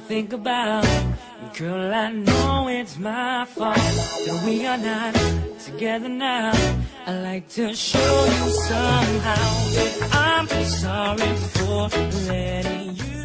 think about. Girl, I know it's my fault that we are not together now. I like to show you somehow that I'm sorry for letting you